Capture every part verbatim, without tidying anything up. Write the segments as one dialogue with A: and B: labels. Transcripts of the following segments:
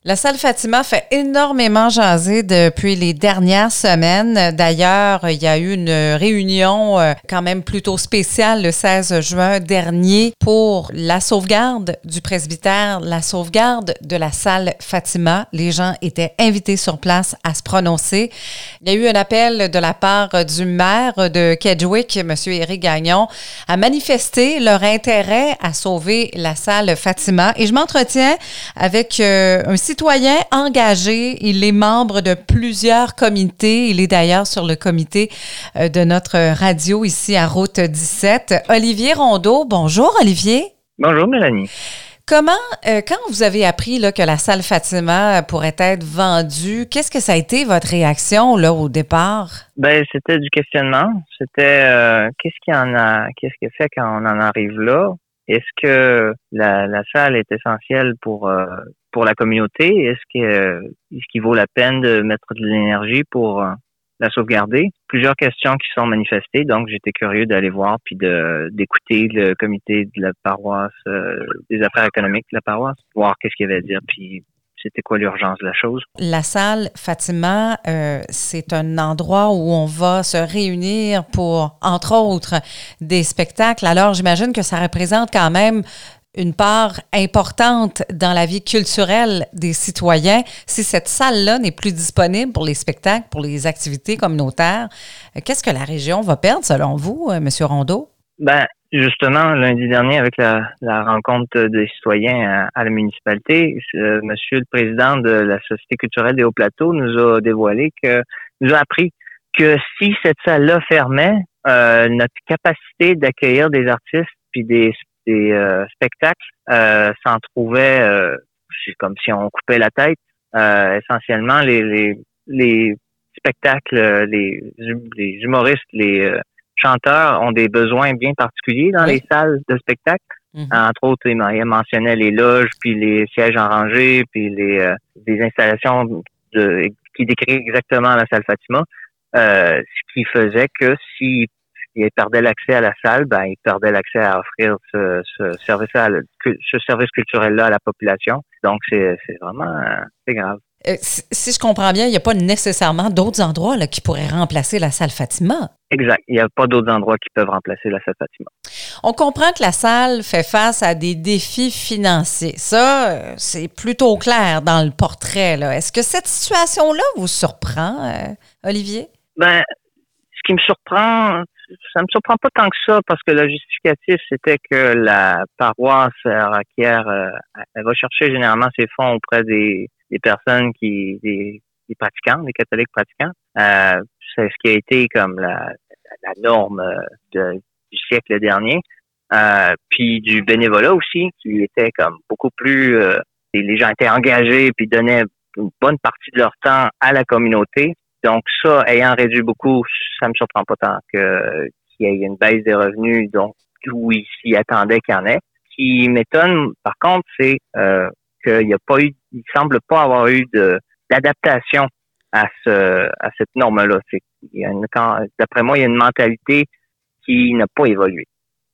A: La salle Fatima fait énormément jaser depuis les dernières semaines. D'ailleurs, il y a eu une réunion quand même plutôt spéciale le seize juin dernier pour la sauvegarde du presbytère, la sauvegarde de la salle Fatima. Les gens étaient invités sur place à se prononcer. Il y a eu un appel de la part du maire de Kedgewick, M. Éric Gagnon, à manifester leur intérêt à sauver la salle Fatima. Et je m'entretiens avec euh, un citoyen engagé. Il est membre de plusieurs comités. Il est d'ailleurs sur le comité euh, de notre radio ici à Route dix-sept. Olivier Rondeau. Bonjour, Olivier.
B: Bonjour, Mélanie.
A: Comment, euh, quand vous avez appris là, que la salle Fatima pourrait être vendue, qu'est-ce que ça a été votre réaction là au départ?
B: Ben, c'était du questionnement. C'était euh, qu'est-ce qu'il y en a, qu'est-ce qui fait quand on en arrive là? Est-ce que la, la salle est essentielle pour euh, pour la communauté? Est-ce que euh, est-ce qu'il vaut la peine de mettre de l'énergie pour euh, la sauvegarder? Plusieurs questions qui sont manifestées, donc j'étais curieux d'aller voir puis de d'écouter le comité de la paroisse euh, des affaires économiques de la paroisse, voir qu'est-ce qu'il y avait à dire, puis c'était quoi l'urgence de la chose.
A: La salle Fatima, euh, c'est un endroit où on va se réunir pour, entre autres, des spectacles. Alors, j'imagine que ça représente quand même une part importante dans la vie culturelle des citoyens. Si cette salle-là n'est plus disponible pour les spectacles, pour les activités communautaires, qu'est-ce que la région va perdre, selon vous, M. Rondeau?
B: Ben, justement, lundi dernier, avec la, la rencontre des citoyens à, à la municipalité, euh, Monsieur le président de la Société culturelle des Hauts-Plateaux nous a dévoilé que, nous a appris que si cette salle-là fermait, euh, notre capacité d'accueillir des artistes puis des, des euh, spectacles euh, s'en trouvait, euh, c'est comme si on coupait la tête. Euh, essentiellement, les, les, les spectacles, les, les humoristes, les euh, chanteurs ont des besoins bien particuliers dans oui. les salles de spectacle. Mm-hmm. Entre autres, il mentionnait les loges, puis les sièges en rangée, puis les euh, des installations de, qui décrivent exactement la salle Fatima. Euh, ce qui faisait que s'ils il perdaient l'accès à la salle, ben ils perdaient l'accès à offrir ce, ce service à, ce service culturel-là à la population. Donc c'est c'est vraiment euh, c'est grave.
A: Euh, si, si je comprends bien, il n'y a pas nécessairement d'autres endroits là, qui pourraient remplacer la salle Fatima.
B: Exact. Il n'y a pas d'autres endroits qui peuvent remplacer la salle Fatima.
A: On comprend que la salle fait face à des défis financiers. Ça, c'est plutôt clair dans le portrait, là. Est-ce que cette situation-là vous surprend, euh, Olivier?
B: Ben, ce qui me surprend, ça me surprend pas tant que ça, parce que le justificatif, c'était que la paroisse requiert, euh, elle va chercher généralement ses fonds auprès des des personnes qui, des, des pratiquants, des catholiques pratiquants. Euh, c'est ce qui a été comme la, la norme de, du siècle dernier. Euh, puis du bénévolat aussi, qui était comme beaucoup plus, euh, les gens étaient engagés puis donnaient une bonne partie de leur temps à la communauté. Donc ça, ayant réduit beaucoup, ça me surprend pas tant que qu'il y ait une baisse des revenus, donc où ils s'y attendaient qu'il y en ait. Ce qui m'étonne, par contre, c'est euh, qu'il n'y a pas eu, il semble pas avoir eu de d'adaptation à ce à cette norme-là. C'est, il y a une, quand, d'après moi, il y a une mentalité qui n'a pas évolué.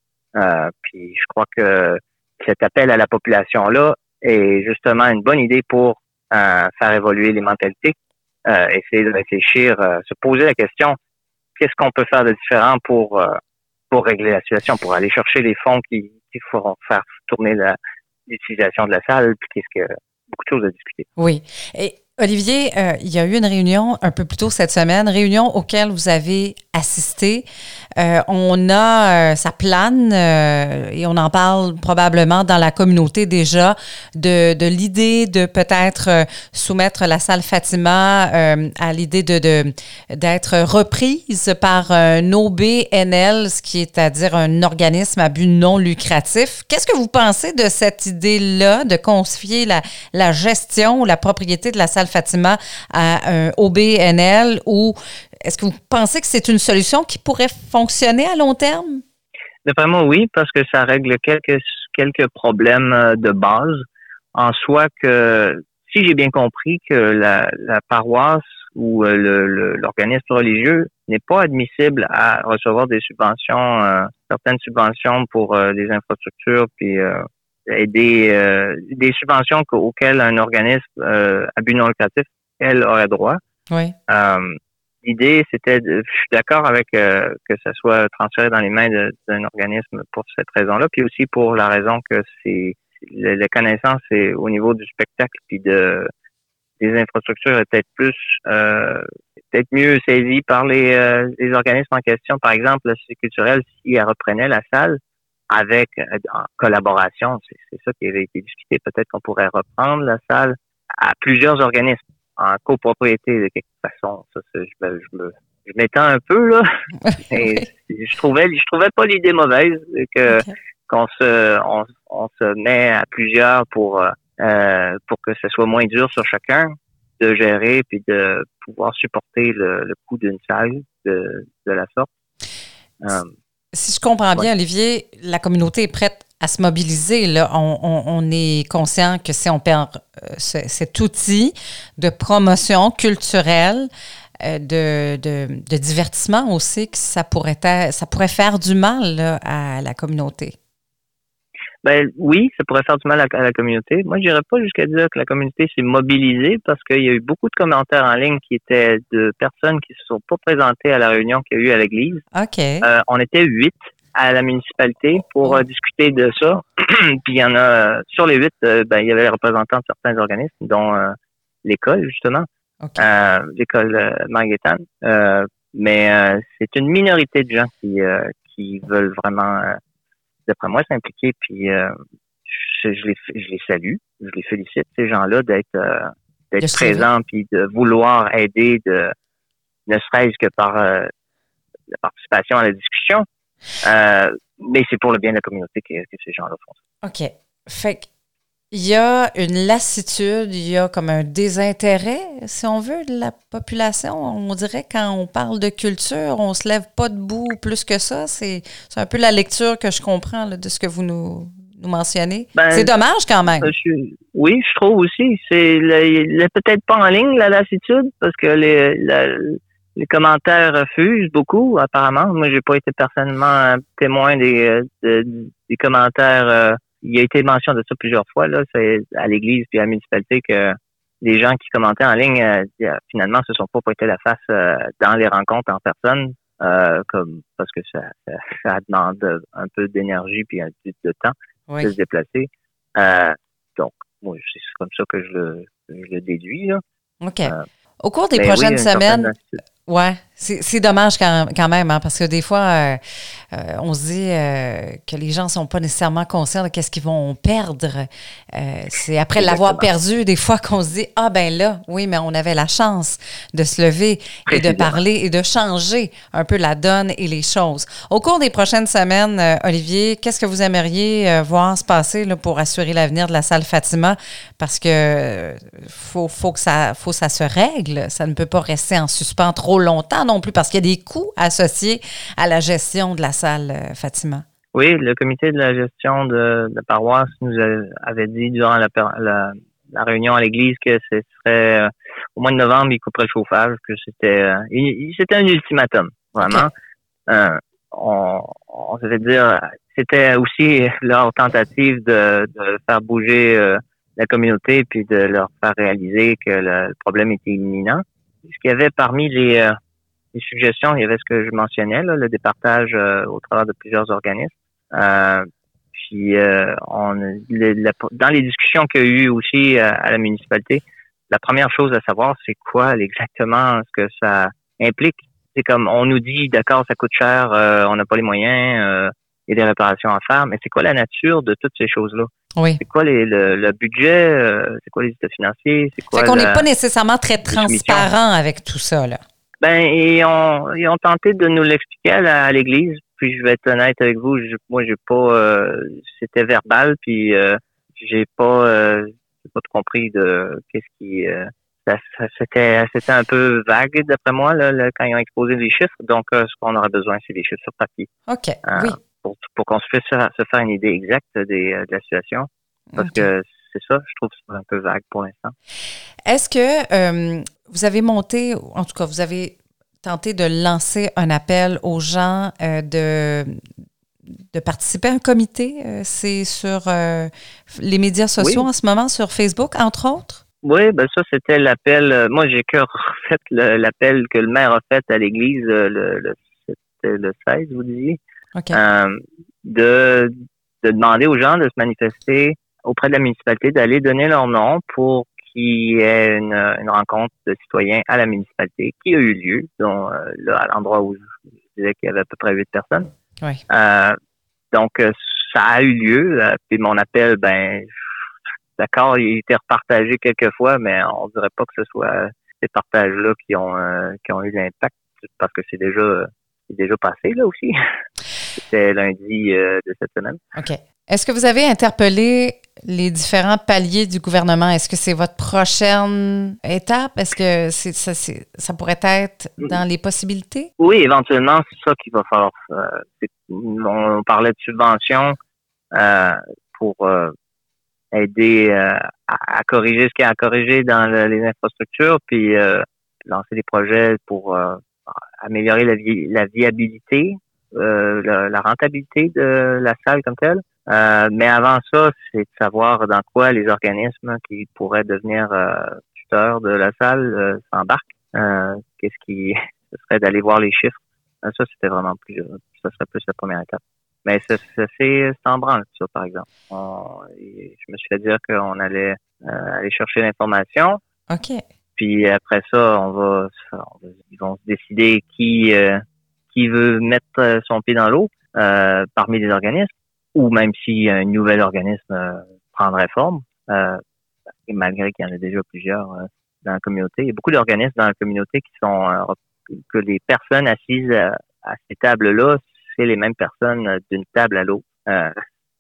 B: Euh, puis je crois que cet appel à la population-là est justement une bonne idée pour euh, faire évoluer les mentalités, euh, essayer de réfléchir, euh, se poser la question, qu'est-ce qu'on peut faire de différent pour euh, pour régler la situation, pour aller chercher les fonds qui, qui feront faire tourner la l'utilisation de la salle, puis qu'est-ce que beaucoup de choses à discuter.
A: Oui. Et Olivier, euh, il y a eu une réunion un peu plus tôt cette semaine, réunion auquel vous avez assisté. Euh, on a, euh, ça plane euh, et on en parle probablement dans la communauté déjà de, de l'idée de peut-être euh, soumettre la salle Fatima euh, à l'idée de, de d'être reprise par un O B N L, ce qui est à dire un organisme à but non lucratif. Qu'est-ce que vous pensez de cette idée-là de confier la, la gestion ou la propriété de la salle Fatima à un O B N L, ou est-ce que vous pensez que c'est une solution qui pourrait fonctionner à long terme?
B: D'après moi, oui, parce que ça règle quelques quelques problèmes de base. En soi, que si j'ai bien compris que la, la paroisse ou le, le, l'organisme religieux n'est pas admissible à recevoir des subventions, euh, certaines subventions pour euh, des infrastructures puis euh, des, euh, des subventions auxquelles un organisme euh, à but non lucratif, elle, aurait droit.
A: Oui.
B: Euh, l'idée, c'était, de, je suis d'accord avec euh, que ça soit transféré dans les mains de, d'un organisme pour cette raison-là, puis aussi pour la raison que c'est la, la connaissance c'est au niveau du spectacle puis de des infrastructures est peut-être plus euh, peut-être mieux saisie par les, euh, les organismes en question. Par exemple, la Société culturelle, si elle reprenait la salle avec euh, en collaboration, c'est, c'est ça qui avait été discuté, peut-être qu'on pourrait reprendre la salle à plusieurs organismes en copropriété de quelque façon. Ça, c'est, je, me, je, me, je m'étends un peu là, mais je trouvais je trouvais pas l'idée mauvaise que okay. qu'on se on, on se met à plusieurs pour euh, pour que ce soit moins dur sur chacun de gérer puis de pouvoir supporter le, le coût d'une salle de, de la sorte.
A: Euh, si je comprends bien, ouais. Olivier, la communauté est prête à se mobiliser. Là. On, on, on est conscient que si on perd euh, ce, cet outil de promotion culturelle, euh, de, de, de divertissement aussi, que ça pourrait, être, ça pourrait faire du mal là, à la communauté.
B: Ben oui, ça pourrait faire du mal à, à la communauté. Moi, je n'irais pas jusqu'à dire que la communauté s'est mobilisée parce qu'il y a eu beaucoup de commentaires en ligne qui étaient de personnes qui ne se sont pas présentées à la réunion qu'il y a eu à l'église.
A: OK.
B: Euh, on était huit à la municipalité pour euh, discuter de ça. Puis il y en a, sur les huit, euh, ben, il y avait les représentants de certains organismes, dont euh, l'école, justement, okay. euh, l'école euh, Marguerite-Anne. Euh, mais euh, c'est une minorité de gens qui, euh, qui veulent vraiment... Euh, d'après moi, s'impliquer, puis euh, je, je, les, je les salue, je les félicite, ces gens-là, d'être, euh, d'être présents, puis de vouloir aider, de ne serait-ce que par euh, la participation à la discussion. Euh, mais c'est pour le bien de la communauté que, que ces gens-là font ça.
A: OK. Fait qu'il y a une lassitude, il y a comme un désintérêt, si on veut, de la population. On dirait quand on parle de culture, on se lève pas debout plus que ça. C'est, c'est un peu la lecture que je comprends là, de ce que vous nous, nous mentionnez. Ben, c'est dommage quand même.
B: Je, oui, je trouve aussi. C'est le, le, peut-être pas en ligne, la lassitude, parce que les, la, les commentaires fusent beaucoup, apparemment. Moi, j'ai pas été personnellement témoin des, de, des commentaires... Euh, il y a été mention de ça plusieurs fois, là, c'est à l'église puis à la municipalité que les gens qui commentaient en ligne, euh, finalement, se sont pas pointés la face euh, dans les rencontres en personne, euh, comme parce que ça, ça, ça demande un peu d'énergie puis un peu de temps oui. de se déplacer. Euh, donc, moi, c'est comme ça que je le, je le déduis, là.
A: OK. Euh, Au cours des prochaines oui, semaines, ouais, c'est, c'est dommage quand, quand même, hein, parce que des fois, euh, euh, on se dit euh, que les gens ne sont pas nécessairement conscients de qu'est-ce qu'ils vont perdre. Euh, c'est après Exactement. L'avoir perdu, des fois, qu'on se dit « Ah ben là, oui, mais on avait la chance de se lever et de parler et de changer un peu la donne et les choses. » Au cours des prochaines semaines, euh, Olivier, qu'est-ce que vous aimeriez euh, voir se passer là, pour assurer l'avenir de la salle Fatima? Parce que euh, faut, faut que ça, faut que ça se règle. Ça ne peut pas rester en suspens trop longtemps non plus parce qu'il y a des coûts associés à la gestion de la salle euh, Fatima.
B: Oui, le comité de la gestion de, de la paroisse nous avait dit durant la, la, la réunion à l'église que ce serait euh, au mois de novembre, il couperait le chauffage, que c'était euh, il, c'était un ultimatum, vraiment. Okay. Euh, on, on s'est fait dire, c'était aussi leur tentative de, de faire bouger euh, la communauté puis de leur faire réaliser que le, le problème était imminent. Ce qu'il y avait parmi les, euh, les suggestions, il y avait ce que je mentionnais, là, le départage euh, au travers de plusieurs organismes. Euh, puis euh, on, le, la, dans les discussions qu'il y a eu aussi euh, à la municipalité, la première chose à savoir, c'est quoi exactement ce que ça implique. C'est comme on nous dit, d'accord, ça coûte cher, euh, on n'a pas les moyens, euh, il y a des réparations à faire, mais c'est quoi la nature de toutes ces choses-là?
A: Oui.
B: C'est quoi les, le, le budget? Euh, c'est quoi les états financiers? C'est quoi
A: fait qu'on n'est
B: la,
A: pas nécessairement très transparent avec tout ça, là.
B: Ben, ils ont, ils ont tenté de nous l'expliquer à, la, à l'église. Puis je vais être honnête avec vous, je, moi j'ai pas, euh, c'était verbal, puis euh, j'ai pas, euh, j'ai pas compris de qu'est-ce qui, euh, ça, ça, c'était, c'était un peu vague d'après moi là, là quand ils ont exposé les chiffres. Donc euh, ce qu'on aurait besoin, c'est des chiffres sur papier.
A: Ok.
B: Euh,
A: oui.
B: Pour, pour qu'on se fasse se faire une idée exacte des, de la situation, parce okay. que c'est ça, je trouve ça un peu vague pour l'instant.
A: Est-ce que euh, vous avez monté, en tout cas vous avez tenté de lancer un appel aux gens euh, de de participer à un comité. Euh, c'est sur euh, les médias sociaux
B: Oui.
A: en ce moment, sur Facebook, entre autres?
B: Oui, ben ça, c'était l'appel. euh, Moi, j'ai que refait le- l'appel que le maire a fait à l'église euh, le, le, c'était le seize, vous disiez,
A: OK.
B: euh, de, de demander aux gens de se manifester auprès de la municipalité, d'aller donner leur nom pour qu'il y ait une, une rencontre de citoyens à la municipalité qui a eu lieu, dont euh, là, à l'endroit où je disais qu'il y avait à peu près huit personnes.
A: Oui.
B: Euh, donc, euh, ça a eu lieu. Euh, puis mon appel, ben, d'accord, il a été repartagé quelques fois, mais on dirait pas que ce soit ces partages-là qui ont euh, qui ont eu l'impact, parce que c'est déjà c'est déjà passé là aussi. C'était lundi euh, de cette semaine.
A: OK. Est-ce que vous avez interpellé les différents paliers du gouvernement? Est-ce que c'est votre prochaine étape? Est-ce que c'est, ça, c'est, ça pourrait être dans les possibilités?
B: Oui, éventuellement, c'est ça qu'il va falloir. Euh, c'est, on parlait de subventions euh, pour euh, aider euh, à, à corriger ce qu'il y a à corriger dans le, les infrastructures, puis euh, lancer des projets pour euh, améliorer la, vi- la viabilité, euh, la, la rentabilité de la salle comme telle. Euh, mais avant ça, c'est de savoir dans quoi les organismes qui pourraient devenir euh, tuteurs de la salle euh, s'embarquent. Euh, qu'est-ce qui ce serait d'aller voir les chiffres. Euh, Ça, c'était vraiment plus, ça serait plus la première étape. Mais ça, ça c'est, c'est en branle, ça, par exemple. On, je me suis fait dire qu'on allait euh, aller chercher l'information.
A: OK.
B: Puis après ça, on va, on va ils vont se décider qui euh, qui veut mettre son pied dans l'eau euh, parmi les organismes, ou même si un nouvel organisme euh, prendrait forme, euh, et malgré qu'il y en a déjà plusieurs euh, dans la communauté. Il y a beaucoup d'organismes dans la communauté qui sont euh, que les personnes assises à, à ces tables-là, c'est les mêmes personnes d'une table à l'autre. Euh,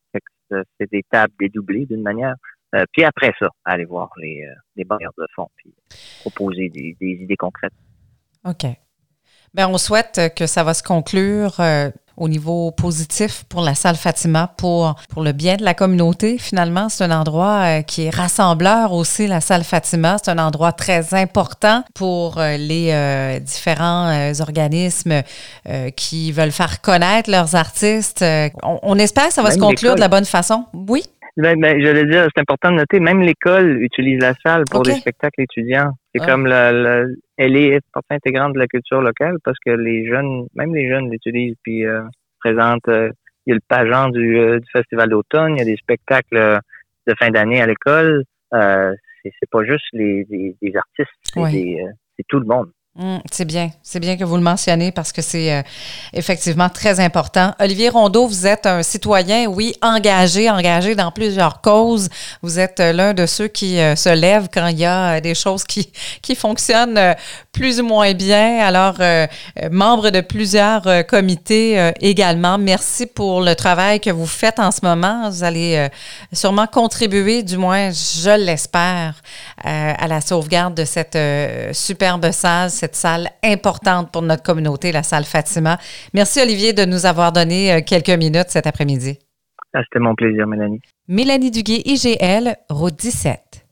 B: c'est des tables dédoublées d'une manière. Euh, puis après ça, aller voir les, euh, les bailleurs de fonds puis proposer des, des idées concrètes.
A: OK. Bien, on souhaite que ça va se conclure euh, au niveau positif pour la salle Fatima, pour, pour le bien de la communauté. Finalement, c'est un endroit euh, qui est rassembleur aussi, la salle Fatima. C'est un endroit très important pour euh, les euh, différents euh, organismes euh, qui veulent faire connaître leurs artistes. Euh, on, on espère que ça va
B: Même
A: se conclure
B: l'école.
A: de la bonne façon. Oui?
B: Ben, ben, j'allais dire, c'est important de noter, même l'école utilise la salle pour
A: OK.
B: des spectacles étudiants. C'est
A: Ah.
B: comme la, la, elle est partie intégrante de la culture locale parce que les jeunes, même les jeunes l'utilisent puis euh, présentent. Euh, il y a le pageant du, euh, du festival d'automne, il y a des spectacles euh, de fin d'année à l'école. Euh, c'est, c'est pas juste les, les, les artistes, c'est,
A: Oui.
B: des, euh, c'est tout le monde.
A: Mmh, c'est bien. C'est bien que vous le mentionnez parce que c'est euh, effectivement très important. Olivier Rondeau, vous êtes un citoyen, oui, engagé, engagé dans plusieurs causes. Vous êtes euh, l'un de ceux qui euh, se lèvent quand il y a euh, des choses qui, qui fonctionnent euh, plus ou moins bien. Alors, euh, euh, membre de plusieurs euh, comités euh, également. Merci pour le travail que vous faites en ce moment. Vous allez euh, sûrement contribuer, du moins, je l'espère, euh, à la sauvegarde de cette euh, superbe salle, cette salle importante pour notre communauté, la salle Fatima. Merci, Olivier, de nous avoir donné euh, quelques minutes cet après-midi.
B: Ah, c'était mon plaisir, Mélanie.
A: Mélanie Duguay, I G L, route dix-sept.